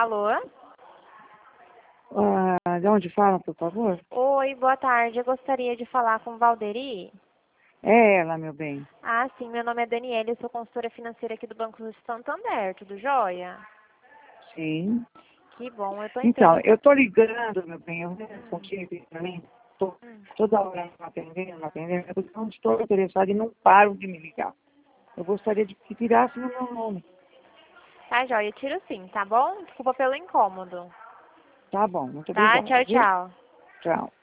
Alô? De onde fala, por favor? Oi, boa tarde. Eu gostaria de falar com Valderi. É ela, meu bem. Ah, sim, meu nome é Daniela, eu sou consultora financeira aqui do Banco do Santander, tudo jóia? Sim. Que bom, eu tô entrando Então, em... eu tô ligando, meu bem, eu respondi aqui pra mim, tô toda hora atendendo, eu não estou interessada e não paro de me ligar. Eu gostaria de que tirasse no meu nome. Tá jóia, tiro sim, tá bom? Desculpa pelo incômodo. Tá bom, muito Tá? obrigada, Tchau, viu? tchau. Tchau.